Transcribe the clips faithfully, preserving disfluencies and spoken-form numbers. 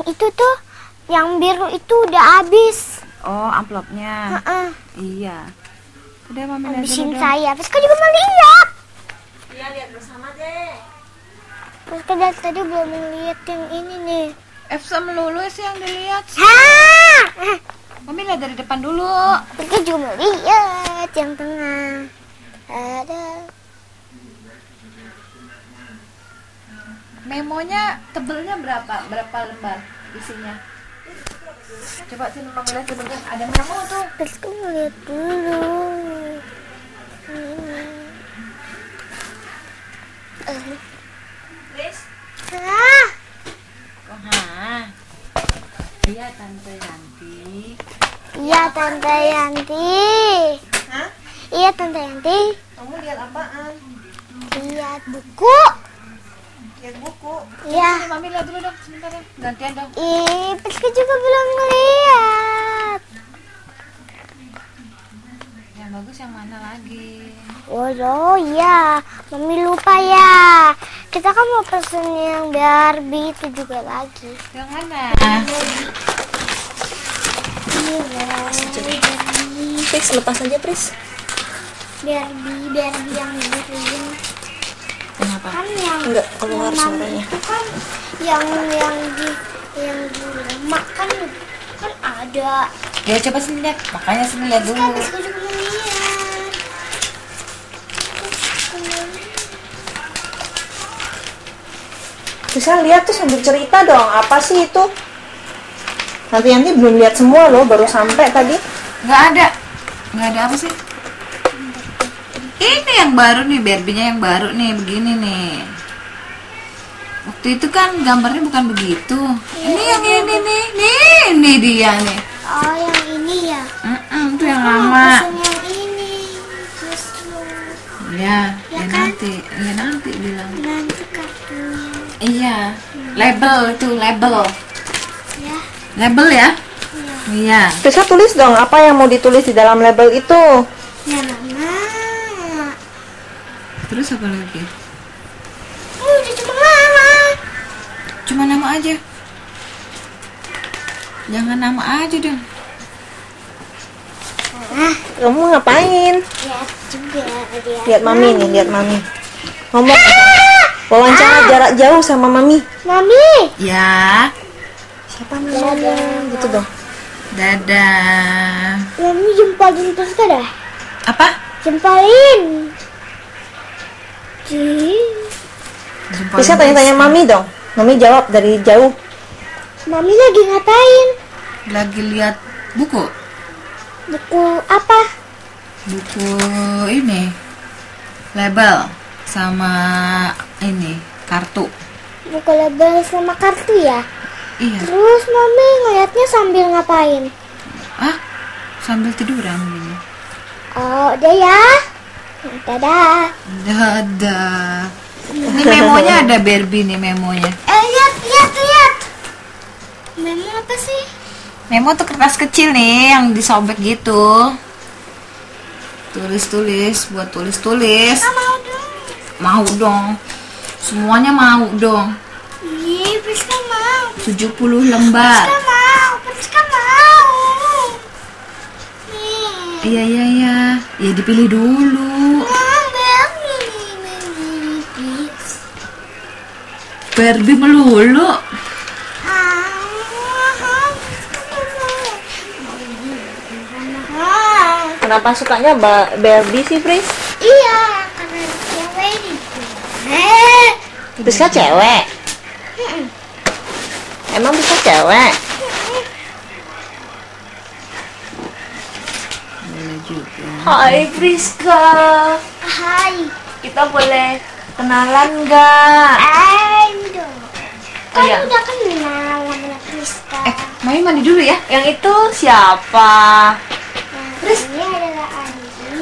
itu tuh, yang biru itu udah habis. Oh, amplopnya. Uh-uh. Iya. Udah Mami lihat Habisin dulu dong. saya. Friska juga mau lihat. Iya, lihat bersama deh. Friska dari tadi belum lihat yang ini nih. Efsa melulu sih yang dilihat. Hah? Mami lihat dari depan dulu. Friska juga mau lihat yang tengah. Ada. Memonya tebelnya berapa? Berapa lembar isinya? Coba sini Mami lihat dulu kan. Ada memo tuh. Friska mau lihat dulu. Ini. Eh. Tris, Hah? Wah. Iya Tante Yanti. Iya Tante Yanti. hah? Iya Tante Yanti. Kamu lihat apaan? Lihat buku. Lihat buku. Iya. Ini Mami lihat dulu dong sebentar ya. Gantian dong. Ih, Friska juga belum ngeliat. Yang bagus yang mana lagi? Oh, oh iya, Mami lupa ya. Kita kan mau pesen yang Barbie itu juga lagi. Yang mana? Pris, lepas aja Pris. Barbie, Barbie yang green. Kenapa? Kan yang Enggak, keluar yang Mami suaranya. itu kan yang yang di yang di lemak kan kan ada. Ya coba sini lihat. Makanya sini lihat Kan dulu. Friska juga mau lihat. Bisa lihat tuh sambil cerita dong. Apa sih itu? Nanti Yanti belum lihat semua loh, baru sampai tadi. Nggak ada. Nggak ada apa sih? Ini yang baru nih, Barbie-nya yang baru nih, begini nih. Waktu itu kan gambarnya bukan begitu. Ini yang ini nih, nih, ini dia nih. Oh, yang ini ya. Mm-mm, itu yang Mau lama. pesen yang ini. Justru Ya, Ya ya kan? nanti, ya nanti bilang. nanti kartunya. Iya, label itu label, Ya, label ya. ya. Iya. Bisa tulis dong apa yang mau ditulis di dalam label itu. Ya, Mama. Terus apa lagi? Oh, udah cuma Mama. Cuma nama aja. Jangan nama aja dong. Ah, Kamu ngapain? lihat juga dia. Lihat Mami nih, lihat Mami. Ngomong. Wawancara jarak jauh sama Mami. Mami. Ya. Siapa namanya? Gitu dong. Dadah. Mami jempolin terus kan dah? Apa? Jempolin. Ji. Jempol Bisa tanya-tanya Mami dong. Mami jawab dari jauh. Mami lagi ngapain? Lagi lihat buku. Buku apa? Buku ini. Label sama ini kartu. Buku label sama kartu ya? Iya. Terus Mami ngeliatnya sambil ngapain? Ah, sambil tiduran gini. Oh, udah ya. Dadah. Dadah. Ini memonya ada Barbie nih memonya. Eh, lihat, lihat, lihat. Memo apa sih? Memo tuh kertas kecil nih yang disobek gitu. Tulis-tulis buat tulis-tulis. Ah, mau dong. Mau dong. Semuanya mau dong. Ih, Priska mau. tujuh puluh lembar. Priska mau. Priska mau. Nih. Iya iya iya. Ya dipilih dulu. Ambil ini, ini, please. Barbie melulu. Kenapa sukanya ba- Barbie sih, Pris? Iya, karena cewek itu. Eh, Priska cewek. Emang bisa cewek? Boleh juga. Hai Priska. hai. Kita boleh kenalan nggak? Ayo. Kan iya. udah kenal sama Priska. Eh, Mami mandi dulu ya. Yang itu siapa? Yang ini adalah Andi.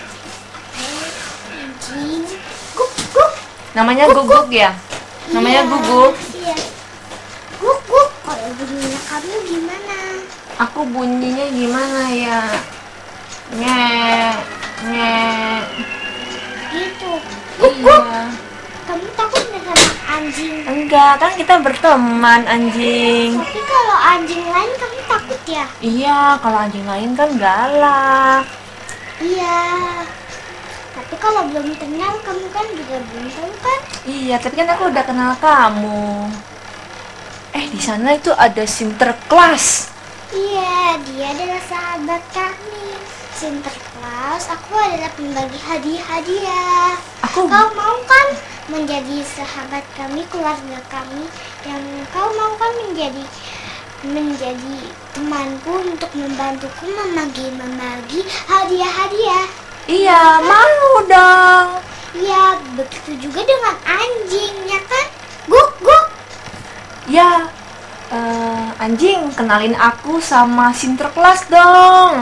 Anjing. Guk, guk. Namanya Guguk ya? Namanya Iya, Guguk. Iya. Guk, guk. Kalau bunyinya kamu gimana? Aku bunyinya gimana ya? Nyek, nyek. Gitu. Iya. Kamu takut nggak sama anjing. Enggak, kan kita berteman anjing. Tapi kalau anjing lain kamu takut ya? Iya, kalau anjing lain kan galak. Iya. Tapi kalau belum kenal kamu kan juga belum tahu kan? Iya, tapi kan aku udah kenal kamu. Eh, di sana itu ada Sinterklas. Iya, dia adalah sahabat kami. Sinterklas, aku adalah pembagi hadiah-hadiah. Aku Kau mau kan menjadi sahabat kami, keluarga kami, yang kau mau kan menjadi menjadi temanku untuk membantuku membagi-membagi hadiah-hadiah. Iya, mau dong. Ya, begitu juga dengan anjing, ya kan? Guk, guk. Ya, eh, anjing, kenalin aku sama Sinterklas dong.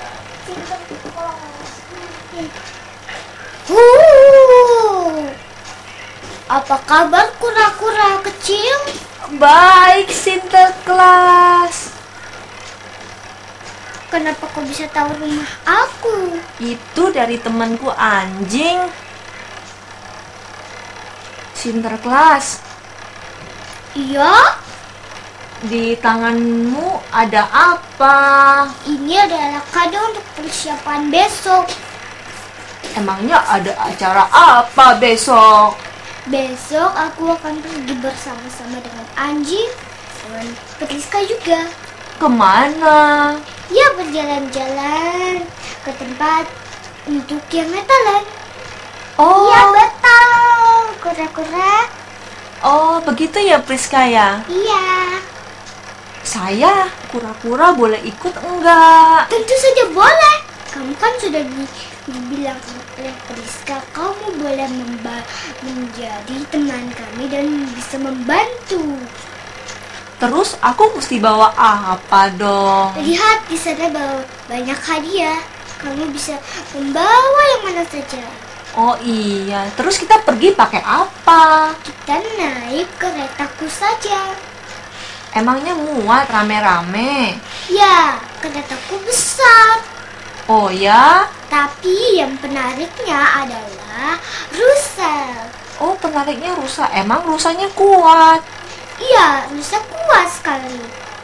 Huh. Apa kabar kura-kura kecil? Baik, Sinterklas. Kenapa kau bisa tahu rumah aku? Itu dari temanku anjing. Sinterklas, Iya, di tanganmu ada apa? ini adalah kado untuk persiapan besok. Emangnya ada acara apa besok? Besok aku akan pergi bersama-sama dengan anjing, dengan Priska juga. Kemana? Ya, berjalan-jalan ke tempat untuk yang Natalan. Oh, Iya, betul. Kura-kura. oh begitu ya Priska ya? Iya. Saya kura-kura boleh ikut enggak? Tentu saja boleh. Kamu kan sudah di, dibilang oleh Priska, kamu boleh memba- menjadi teman kami dan bisa membantu. Terus aku mesti bawa apa dong? Lihat di sana bawa banyak hadiah. Kamu bisa membawa yang mana saja. Oh iya, terus kita pergi pakai apa? Kita naik keretaku saja. Emangnya muat rame-rame? Ya, keretaku besar. Oh ya? Tapi yang penariknya adalah rusa. Oh penariknya rusa, emang rusanya kuat? Iya, rusa kuat sekali.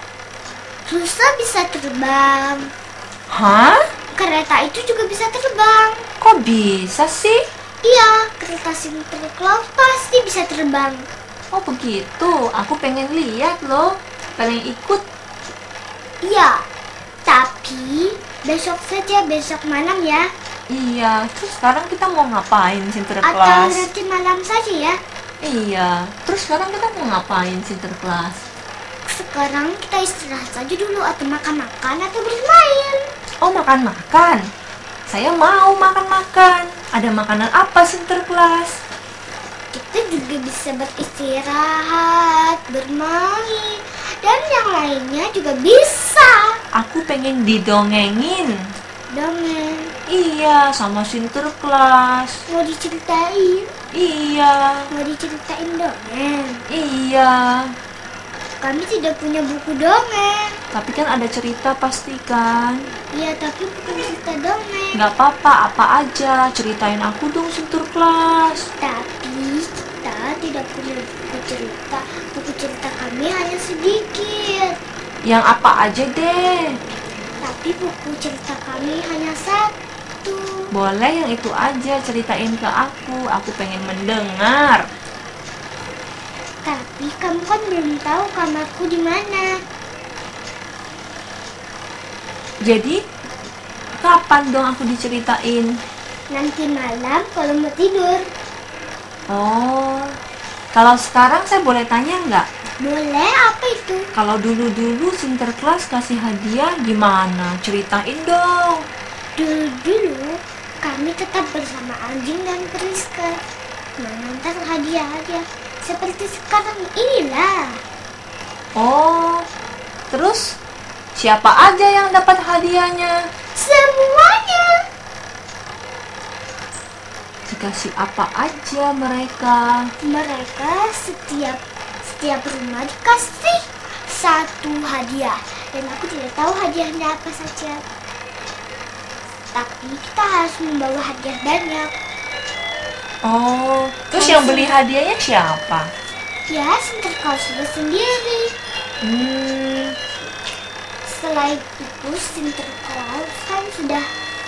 Rusa bisa terbang. Hah? Kereta itu juga bisa terbang. Kok bisa sih? Iya, kereta Sinterklas pasti bisa terbang. Oh begitu, aku pengen lihat loh, pengen ikut. Iya, tapi besok saja, besok malam ya. Iya, terus sekarang kita mau ngapain Atau Sinterklas? nanti malam saja ya. Iya, terus sekarang kita mau ngapain Sinterklas? Sekarang kita istirahat saja dulu, atau makan-makan atau bermain. Oh makan-makan, saya mau makan-makan. Ada makanan apa Sinterklas? Kita juga bisa beristirahat, bermain, dan yang lainnya juga bisa. Aku pengen didongengin. Dongeng, Iya, sama Sinterklas. mau diceritain? Iya, Mau diceritain dongeng? iya. Kami tidak punya buku dongeng. Tapi kan ada cerita pasti kan? Iya, tapi bukan cerita dongeng. Nggak apa-apa, apa aja. Ceritain aku dong Sinterklas. Tapi kita tidak punya buku cerita. Buku cerita kami hanya sedikit. Yang apa aja deh. Tapi buku cerita kami hanya satu. Boleh yang itu aja, ceritain ke aku. Aku pengen mendengar. Tapi kamu kan belum tahu kamarku di mana. Jadi, kapan dong aku diceritain? Nanti malam kalau mau tidur. Oh, kalau sekarang saya boleh tanya nggak? Boleh, apa itu? Kalau dulu-dulu Sinterklas kasih hadiah gimana? Ceritain dong. Dulu-dulu kami tetap bersama anjing dan Priska mengantar hadiah-hadiah seperti sekarang inilah. Oh, terus siapa aja yang dapat hadiahnya? Semuanya. Dikasih apa aja mereka? Mereka setiap setiap rumah dikasih satu hadiah, dan aku tidak tahu hadiahnya apa saja. Tapi kita harus membawa hadiah banyak. Oh, terus yang beli hadiahnya siapa? Ya, Santa Claus sudah sendiri. Hmm. Setelah itu Santa Claus kan sudah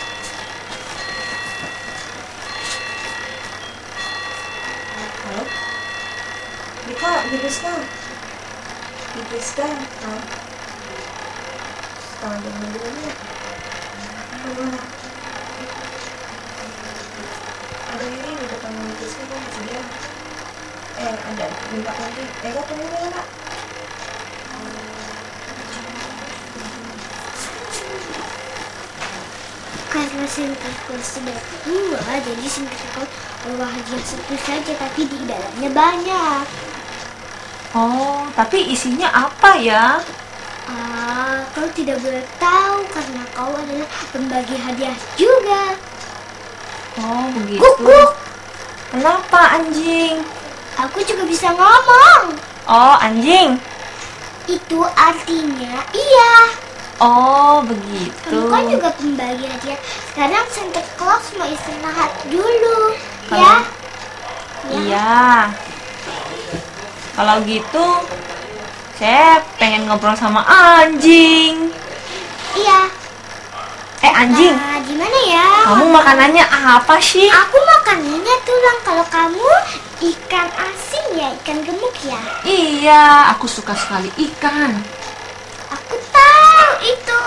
Halo? Dika, di Priska. Di Priska. Halo? Setengah jam dulu ya. Kemana? Ada ini di depan di Priska kok masih dia. Eh, ada minta nanti. Eh, kok tunggu ya, Kak? karena Santa Claus sudah tua, jadi Santa Claus bawa hadiah satu saja, tapi di dalamnya banyak. Oh, tapi isinya apa ya? Ah, kau tidak boleh tahu karena kau adalah pembagi hadiah juga. Oh, begitu. Guk guk. Kenapa anjing? Aku juga bisa ngomong. Oh, anjing. Itu artinya iya. Oh, begitu. Kamu kan juga pembagi hadiah. Sekarang Santa Claus mau istirahat dulu, Kalau- ya? Iya. Kalau gitu, saya pengen ngobrol sama anjing. Iya. Eh, anjing. Nah, gimana ya? Kamu makanannya apa sih? Aku makanannya tulang. Kalau kamu ikan asin ya, ikan gemuk ya. Iya, aku suka sekali ikan. Aku tahu itu.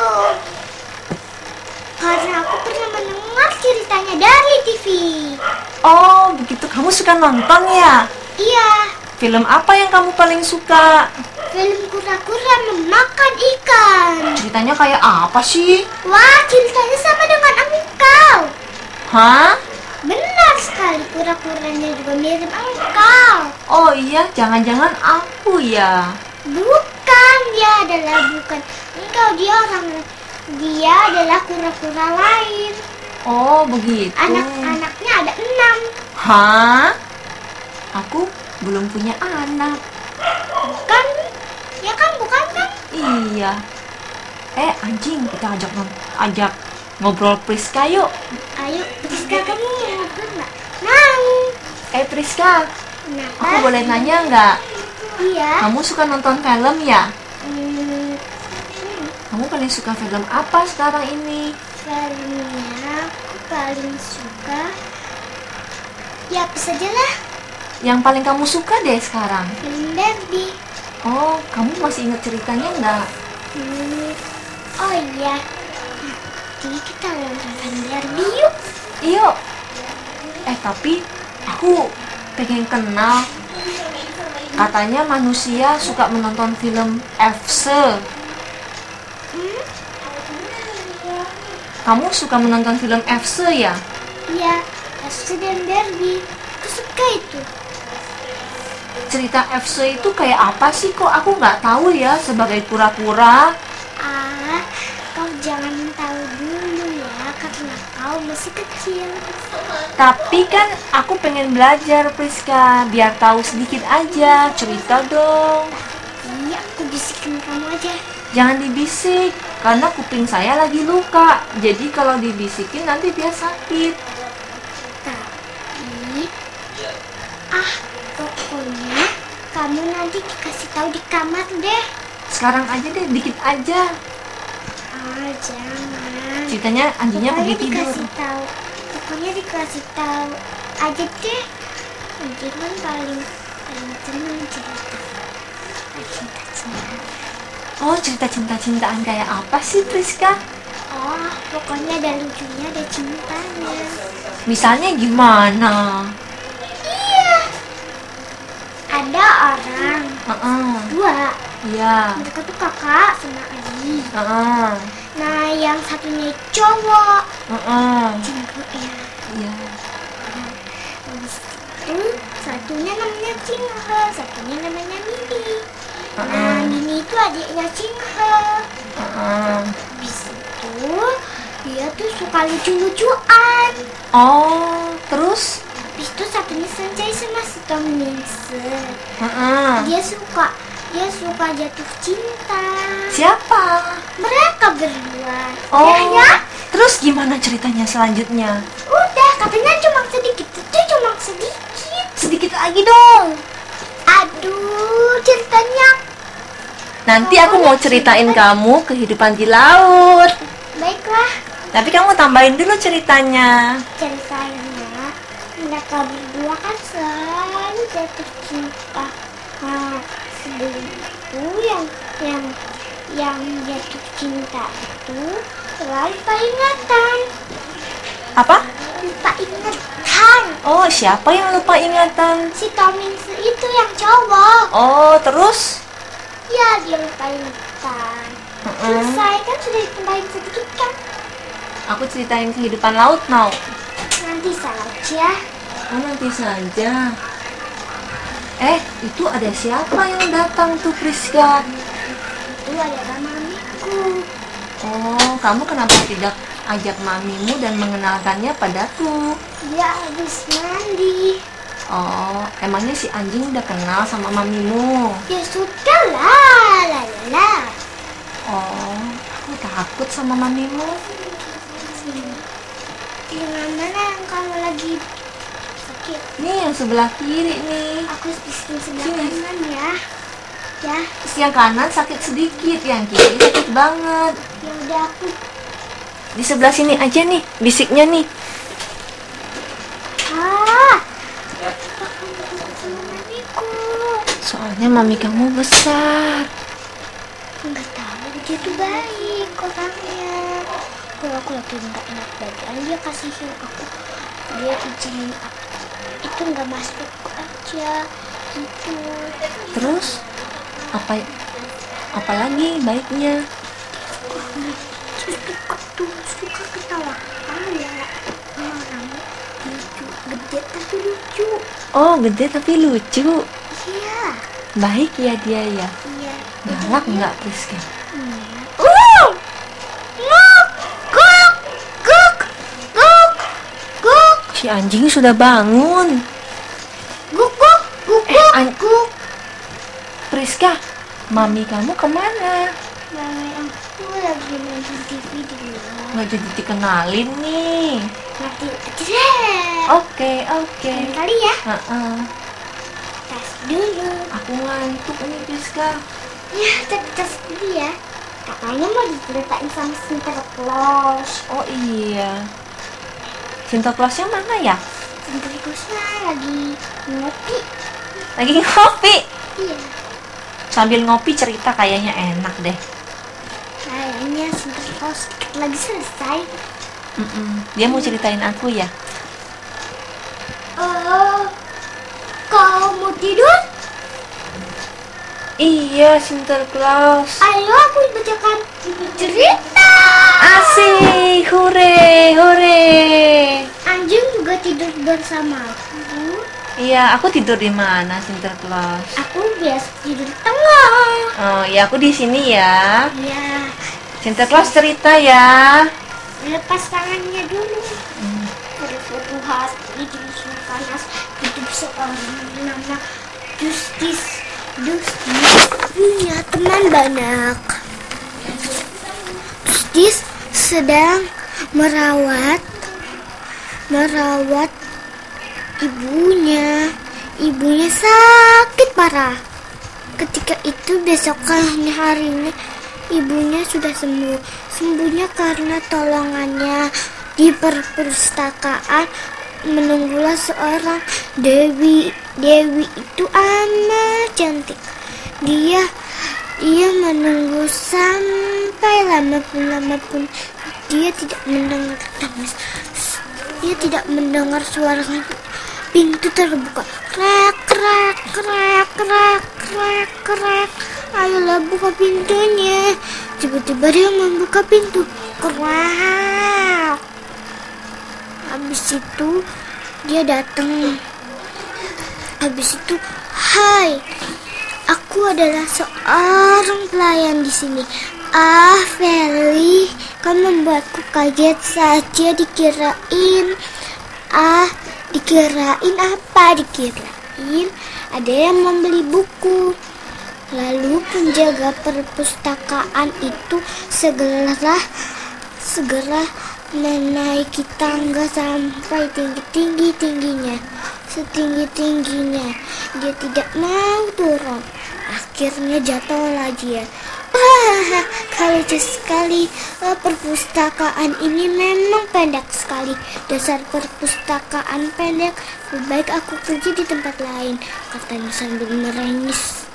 Karena aku pernah mendengar ceritanya dari T V. Oh, begitu. Kamu suka nonton ya? Iya, Film apa yang kamu paling suka? film kura-kura memakan ikan. Ceritanya kayak apa sih? Wah, ceritanya sama dengan engkau. Hah? Benar sekali, kura-kuranya juga mirip engkau. Oh iya, jangan-jangan aku ya. Bukan, dia adalah bukan engkau, dia orang dia adalah kura-kura lain. Oh, begitu. Anak-anaknya ada enam. Hah? Aku belum punya anak. Bukan? Ya kan, bukan kan? Iya. Eh, anjing, kita ajak non- ajak ngobrol Priska yuk. Ayo, Priska, kamu mau ngobrol nggak? Mau. Eh, Priska, Kenapa? aku boleh nanya nggak? Iya. Kamu suka nonton film ya? Hmm, Kamu paling suka film apa sekarang ini? filmnya aku paling suka. Ya, apa saja lah. Yang paling kamu suka deh sekarang? Film Barbie. Oh, kamu masih ingat ceritanya nggak? Hmm, oh iya. Nanti kita nonton Barbie yuk. Yuk. Eh, tapi aku pengen kenal. Katanya manusia suka menonton film F C. Hmm? Kamu suka menonton film F C ya? Iya, F C dan Barbie. Aku suka itu. Cerita F C itu kayak apa sih? Kok aku nggak tahu ya sebagai kura-kura? Ah, kau jangan tahu dulu ya, karena kau masih kecil. Tapi kan aku pengen belajar, Priska. Biar tahu sedikit aja. Cerita dong. Iya, aku bisikin kamu aja. Jangan dibisik, karena kuping saya lagi luka. Jadi kalau dibisikin nanti dia sakit. Tapi, ah, pokoknya kamu nanti dikasih tahu di kamar deh. Sekarang aja deh, dikit aja. Ah, jangan. Ceritanya anjingnya Pokoknya pergi tidur. dikasih tahu. Pokoknya dikasih tahu aja deh. Anjing kan paling paling senang cerita. Cinta-cinta. Oh, cerita cinta-cintaan kayak apa sih, Priska? Oh, pokoknya ada lucunya, ada cintanya. Misalnya gimana? Iya. Ada orang Heeh. dua. Iya. Mereka tuh kakak sama adik. Heeh. Nah, yang satunya cowok. Heeh. Cinggu ya. Iya. Habis itu satunya namanya Cinghe, satunya namanya Mimi. Nah, Heeh. Mimi itu adiknya Cinghe. Heeh. Habis itu dia tuh suka lucu-lucuan. Oh, terus? Habis itu satunya Sanjay sama si Tom Minse. Heeh. Dia suka dia suka jatuh cinta. Siapa? Mereka berdua. Oh. Ya, ya. Terus gimana ceritanya selanjutnya? Udah, katanya cuma sedikit. Itu cuma sedikit. Sedikit lagi dong. Aduh, ceritanya. Nanti aku mau ceritain kamu kehidupan di laut. Baiklah, Tapi kamu tambahin dulu ceritanya. ceritanya mereka berdua kan selalu jatuh cinta. Nah, sebelum itu yang yang yang jatuh cinta itu selalu lupa ingatan. Apa? Lupa ingatan. Oh, siapa yang lupa ingatan? Si Tominsu itu yang cowok. Oh, terus? Ya, dia lupa ingatan. Mm-mm. Selesai kan sudah ditambahin sedikit kan? Aku ceritain kehidupan laut mau. Nanti saja. Oh, nanti saja. Eh, itu ada siapa yang datang tuh, Priska? Itu adalah mamiku. Oh, kamu kenapa tidak ajak mamimu dan mengenalkannya padaku? Dia habis mandi. Oh, emangnya si anjing udah kenal sama mamimu? Ya sudah lah, la la la. Oh, aku takut sama mamimu. Dengan mana yang kamu lagi sakit? Nih, yang sebelah kiri nih. Aku di sebelah Sini. kanan ya. Ya, Terus yang kanan sakit sedikit, yang kiri sakit banget. ya udah aku. Di sebelah sini aja nih, bisiknya nih. Ah, apa kamu takut sama mamiku? Soalnya mami kamu besar. Enggak tahu, dia tuh baik orangnya. Kalau aku lagi nggak enak badan, dia kasihin aku. Dia izinin aku. Itu nggak masuk aja gitu. Terus apa apalagi baiknya? Terus suka tuh suka ketawa. Ah ya, orang lucu, gede tapi lucu. Oh, gede tapi lucu. Iya, Baik ya dia ya. iya. Galak nggak, Priska? Uh, guk, guk, guk, guk, guk, Si anjing sudah bangun. guk, guk, guk, Eh, guk, an- guk. Priska, mami kamu kemana? Mami aku lagi nonton T V di luar. Nggak jadi dikenalin nih. Nanti deh. Oke, oke. Lain kali ya. Heeh. Tas dulu. Aku ngantuk nih, Priska. Ya, tapi tas dulu ya. Katanya mau diceritain sama Santa Claus. Oh iya. Santa Clausnya mana ya? Santa Clausnya lagi ngopi. Lagi ngopi. Iya. Sambil ngopi cerita kayaknya enak deh. Kayaknya Santa Claus dikit lagi selesai. Mm-mm. Dia mau ceritain aku ya? Oh, kau mau tidur? Iya, Santa Claus. Ayo aku bacakan cerita. Asik, hore, hore. Anjing juga tidur bersama aku. Iya, aku tidur di mana, Santa Claus? Aku biasa tidur di tengah. Oh, ya aku di sini ya. Ya, Santa Claus cerita ya. lepas tangannya dulu. Pada suatu hari di musim panas hidup seorang bernama Justis. Justis punya teman banyak. Justis sedang merawat merawat ibunya. Ibunya sakit parah. Ketika itu besokan harinya ibunya sudah sembuh. Sembuhnya karena tolongannya. Di perpustakaan menunggulah seorang Dewi. Dewi itu amat cantik. Dia dia menunggu sampai lama pun lama pun dia tidak mendengar tangis. Dia tidak mendengar suara pintu terbuka. Krek krek krek krek krek krek. Ayolah buka pintunya. Tiba-tiba dia membuka pintu. Krek. Habis itu dia datang. Habis itu, hai, aku adalah seorang pelayan di sini. Ah, Feli, kau membuatku kaget saja. Dikirain, ah, dikirain apa? Dikirain ada yang membeli buku. Lalu penjaga perpustakaan itu segera segera menaiki tangga sampai tinggi-tinggi tingginya. setinggi-tingginya. Dia tidak mau turun. Akhirnya jatuhlah dia. Wah, kalau lucu sekali. Oh, perpustakaan ini memang pendek sekali. Dasar perpustakaan pendek. Lebih baik aku pergi di tempat lain, katanya sambil merengis.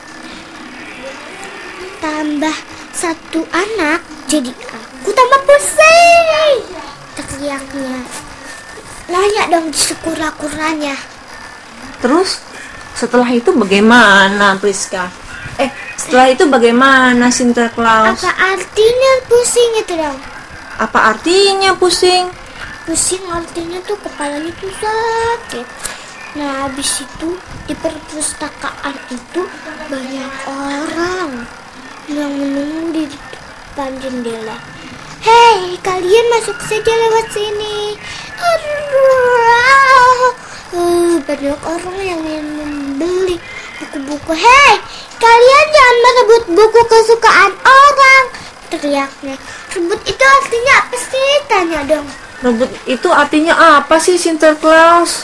Tambah satu anak, jadi aku tambah pusing, teriaknya. Layak dong disekura-kuranya. Terus setelah itu bagaimana, Priska? Eh, setelah itu bagaimana, Sinterklaas? Apa artinya pusing itu dong? Apa artinya pusing? Pusing artinya tuh kepalanya tuh sakit. Nah, habis itu di perpustakaan itu banyak orang yang menunggu di depan jendela. Hei, kalian masuk saja lewat sini. Aduh, uh, banyak orang yang ingin membeli buku-buku. Hei, kalian jangan merebut buku kesukaan orang, teriaknya. Rebut itu artinya apa sih? Tanya dong. Rebut itu artinya apa sih, Sinterklaas?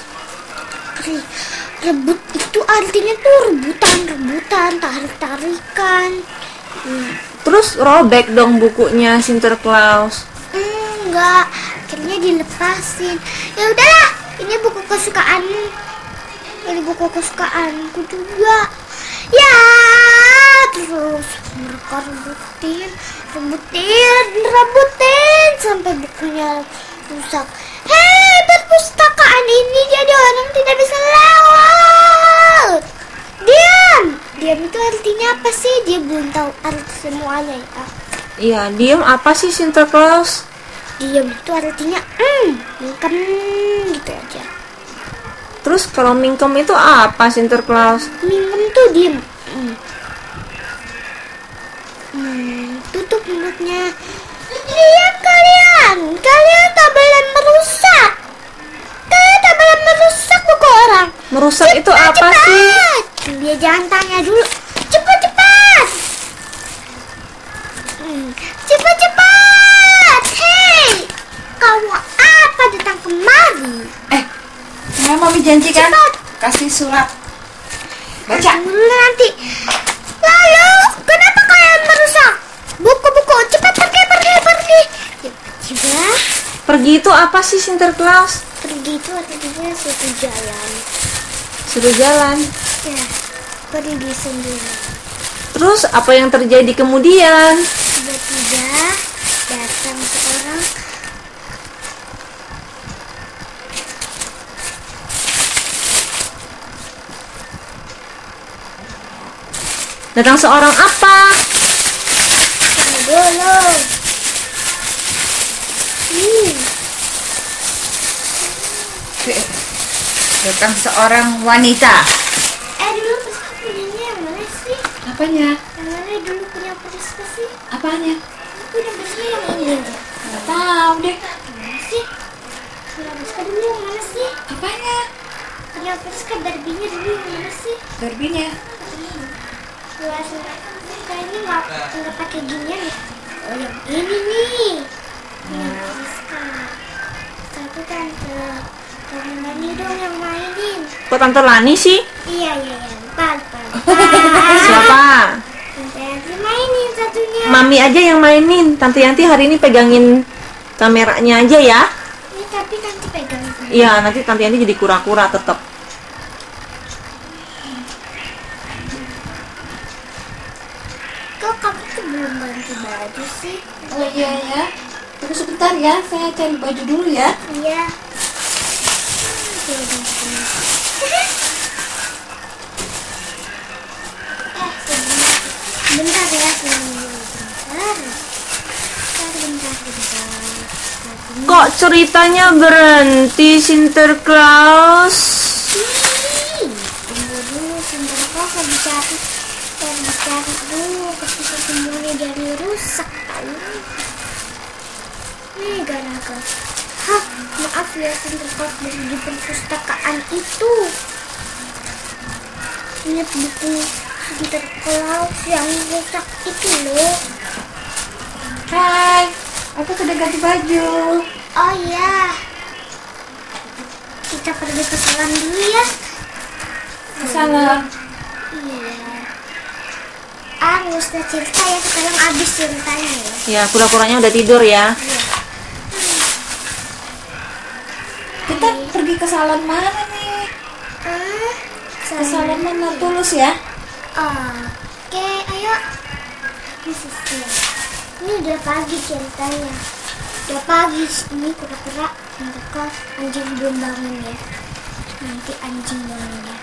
Rebut itu artinya tuh rebutan-rebutan, tarik-tarikan. Hmm. Terus robek dong bukunya, Sinterklaas. Enggak, akhirnya dilepasin. Ya udahlah, ini buku kesukaanmu. Ini buku kesukaanku juga. Ya, terus mereka rebutin, rebutin, rebutin sampai bukunya rusak. Hei, perpustakaan ini jadi orang tidak bisa lewat. Diam, diam itu artinya apa sih? Dia belum tahu arti semuanya ya. Iya, diam apa sih, Sinterklaas? Diam itu artinya hmm, mingkem gitu aja. Terus kalau mingkem itu apa, Sinterklaas? Mingkem tuh diam. Hmm. Hmm, tutup mulutnya. Diam kalian, kalian tak boleh merusak. Kalian tak boleh merusak buku orang. Merusak Cepat, itu apa cepat. sih? Dia jangan tanya dulu. Cepat cepat. Hmm, cepat cepat. Hei, kau mau apa datang kemari? Eh, saya mami janji kan Cepat. kasih surat. Baca. Dulu nanti. Lalu, kenapa kalian merusak buku-buku? Cepat pergi, pergi, pergi. Tiba-tiba Pergi itu apa sih, Sinterklaas? pergi itu artinya suatu jalan. Sudah jalan. Ya, pergi sendiri. Terus apa yang terjadi kemudian? Tiba-tiba datang seorang Datang seorang apa? Tunggu dulu. Hmm, Datang seorang wanita. eh dulu Priska punyanya yang mana sih? Apanya? Yang mana dulu punya Priska sih? Apanya? Aku punya Priska yang ini. Nggak tahu deh. Yang mana sih? Punya Priska dulu yang mana sih? Apanya? Punya Priska Barbie-nya dulu yang mana sih? Darbinya. Luas kayaknya nggak nggak pakai ginian ya. Oh yang ini nih. Punya Priska. Satu tante. Tante Nani dong yang mainin. Kok Tante Lani sih? Iya iya iya. Lupa lupa. lupa. Siapa? Tante Yanti mainin satunya. Mami aja yang mainin. Tante Yanti hari ini pegangin kameranya aja ya. Ini tapi nanti pegang. Iya, nanti Tante Yanti jadi kura-kura tetap. Kok kamu tuh belum ganti baju sih? Oh iya ya. Tunggu sebentar ya, saya cari baju dulu ya. Iya. Jadi sini. Eh, sebentar. Bentar ya, sebentar. Bentar. Bentar, bentar, bentar. Kok ceritanya berhenti, Sinterklaas? Ih, tunggu dulu, sebentar kok harus dicari. Harus dicari dulu, ketika semuanya jadi rusak tahu. Nih gara-gara. Hah, maaf ya Sinterklaas dari di perpustakaan itu. Ingat buku Sinterklaas yang rusak itu loh. Hai, aku sudah ganti baju. Oh iya. Kita pergi ke salon dulu ya. Salah. Iya. Ah, nggak usah cerita ya, sekarang habis ceritanya ya. Ya, kura-kuranya udah tidur ya. Kita pergi ke salon mana nih? Ah, Ke salon mana? Tulus ya? Oke, ayo. This is it. Ini udah pagi ceritanya. Udah pagi. Ini kura-kura mereka anjing belum bangun ya. Nanti anjing bangun ya.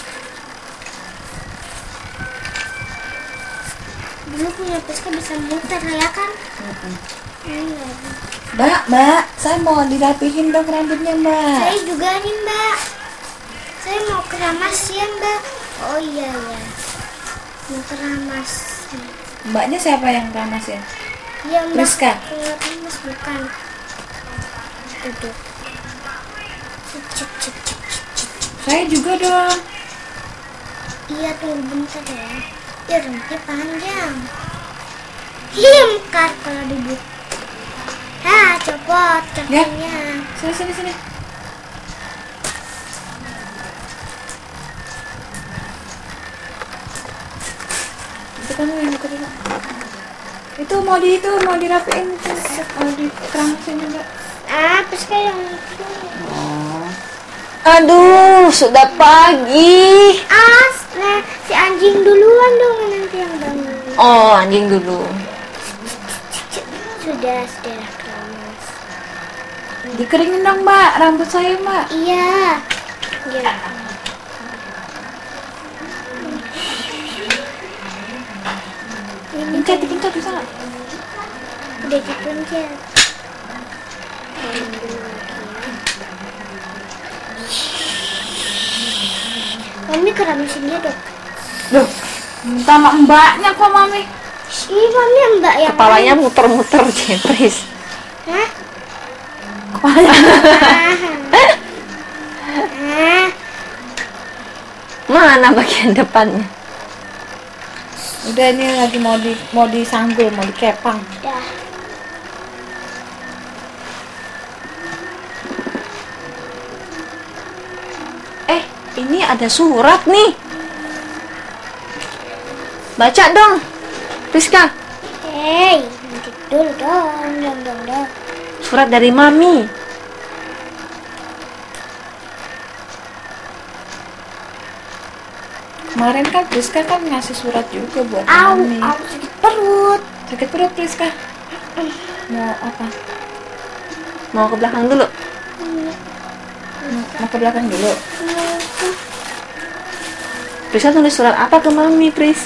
Dulu punya Priska bisa muter ya kan? Ini lagi. Mbak, mbak, saya mau dirapihin dong rambutnya mbak. Saya juga nih mbak. Saya mau keramas ya mbak. Oh iya ya. Mau keramas. Mbaknya siapa yang ramasin? Ya mbak. Priska? Keramas bukan. Duduk. Cip cip cip cip cip cip. Saya juga dong. Iya tunggu bentar ya. Ya rambutnya panjang. Iya mekar kalau duduk. Hah, copot Ya. kakinya. Sini, sini, sini. Itu kamu yang ikut dulu. Itu mau di itu mau dirapiin itu mau dikeramasin juga. Ah, Priska yang itu. Aduh, sudah pagi. Ah, nah, si anjing duluan dong nanti yang bangun. Oh, anjing dulu. Sudah, sudah keramas. Dikeringin dong mbak rambut saya mbak. Iya. Iya. Ini Pencet, dipencet bisa nggak? udah dipencet. Mami keramasin dia dong. Duh, minta sama mbaknya kok mami. Ini mami yang mbak yang Kepalanya muter-muter, Jepris. Hah? Kepalanya. Ah, Mana bagian depannya? Udah ini lagi mau di mau disanggul, mau dikepang. dah. Eh, ini ada surat nih. Baca dong, Priska. Hei, nanti dulu dong, dong, dong, dong. Surat dari Mami. Kemarin kan Priska kan ngasih surat juga buat Au, mami. au, sakit perut. Sakit perut Priska. Mau apa? Mau ke belakang dulu. Mau, mau ke belakang dulu. Priska tulis surat apa ke Mami, Pris?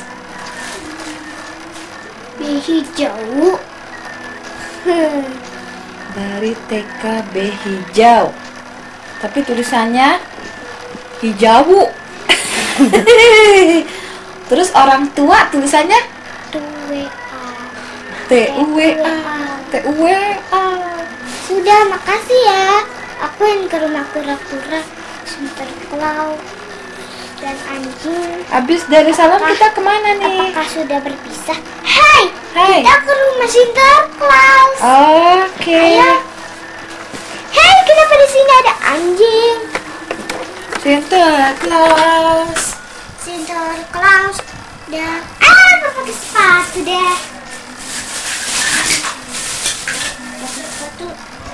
Di hijau. Hmm. Dari T K B hijau. Tapi tulisannya hijau. Terus orang tua tulisannya Tuwe T U W A. T U W A. Sudah, makasih ya. Aku yang ke rumah kura-kura, Santa Claus dan anjing. Habis dari salon kita kemana nih? Apakah sudah berpisah? Hai, Hai. kita ke rumah Santa Claus. Oke. Ayo. Hei, kenapa di sini ada anjing? Santa Claus. Santa Claus dan ah, pakai sepatu deh. Pakai sepatu.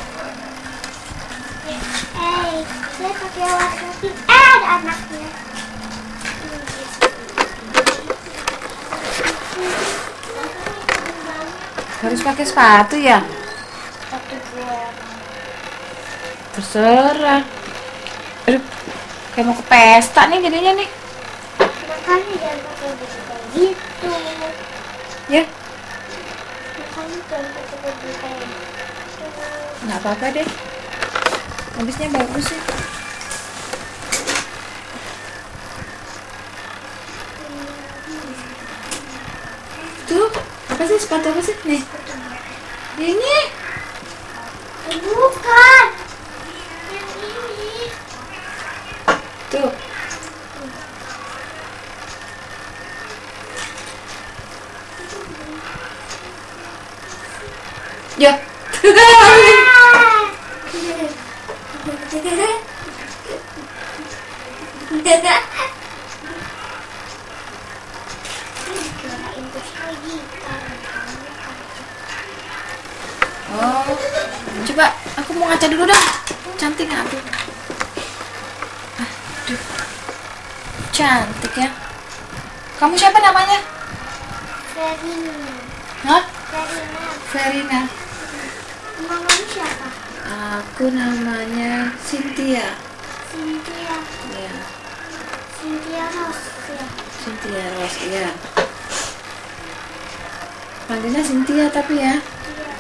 Hei, saya pakai warna pink. Eh, ada anaknya. Harus pakai sepatu ya? Sepatu buat Terserah. Aduh, kayak mau ke pesta nih jadinya nih. makanya jangan pakai baju kayak gitu. Ya, Makanya jangan pakai baju kayak gitu. nggak apa-apa deh. Habisnya bagus sih. Tuh, apa sih sepatu apa sih? Nih. Ini. Eh, bukan. Yang ini. Tuh. Ya. Coba aku mau ngaca dulu dah. Cantik nggak aku? Aduh. Cantik ya. Kamu siapa namanya? Verina. Hah? Verina. Verina. Nama kamu siapa? Aku namanya Cynthia. Cynthia. Ya, Cynthia Rose ya. Cynthia Rose, iya. Panggilnya Cynthia tapi ya. Iya.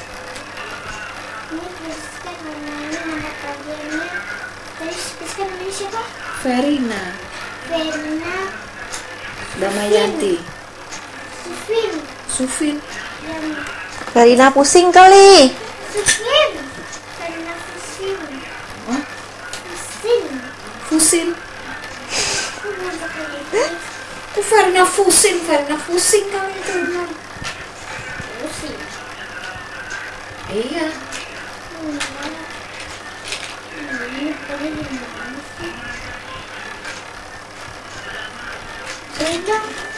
Ini Prisca namanya, nama panggilnya. Tadi Prisca namanya siapa? Verina Verina. Damayanti. Sufin. Sufin. Yang Verina pusing kali. Sufin. Verina Fusin. Hah? Fusin. Fusin. Aku mau pakai itu. Itu Verina Fusin, Verina Fusin kali itu. Fusin. Iya. Hmm. Ini pakai di mana sih? Verina.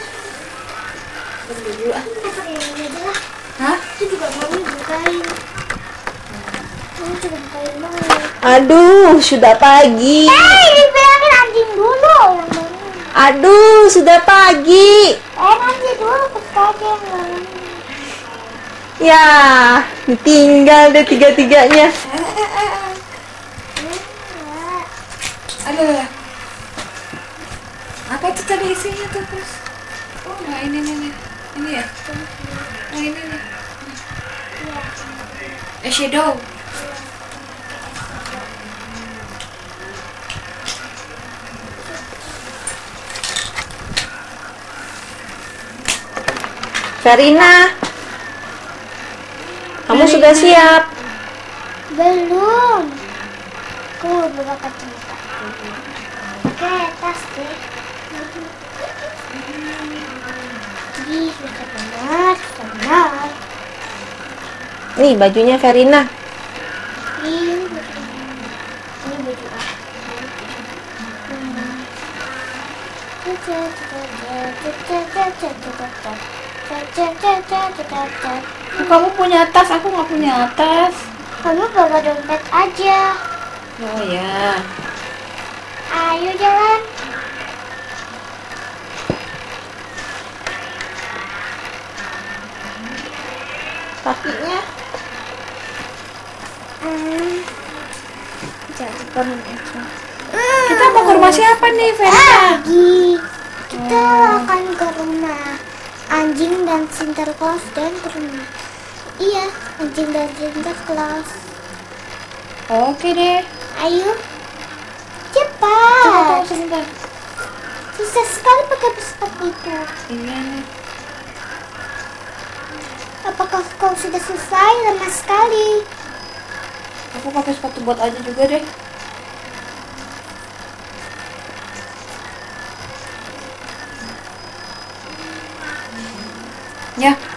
Dulu ah. Aku pakai yang ini aja lah. Hah? Itu juga mami bukain. Mami juga bukain banget. Aduh, sudah pagi. Eh, dibilangin anjing dulu yang bangun. Aduh, sudah pagi. Eh, nanti dulu kita aja yang bangun. Ya, ditinggal deh tiga-tiganya. Aduh. Apa itu tadi isinya tuh, Pus? Oh, nah ini nih, nih. Ini ya? Oh, ini nih. Eyeshadow. Verina, kamu sudah siap? Belum. Aku mau buka kacamata. Oke, tas deh. Ih, susah banget, susah banget. Nih, bajunya Verina. Ih, ini baju aku. Kamu punya tas, aku nggak punya tas. Kamu bawa dompet aja. Oh ya. Ayo jalan. Kakinya. Hmm. Jangan aja. Kita mau ke rumah siapa nih, Verina? Lagi kita akan ke rumah anjing dan Santa Claus dan ke rumah iya anjing dan Santa Claus. Oke deh. Ayo Tunggu, cepat. tunggu sebentar. Susah sekali pakai sepatu itu. Iya nih. Apakah kau sudah selesai? Lama sekali. Aku pakai sepatu bot aja juga deh. Ya.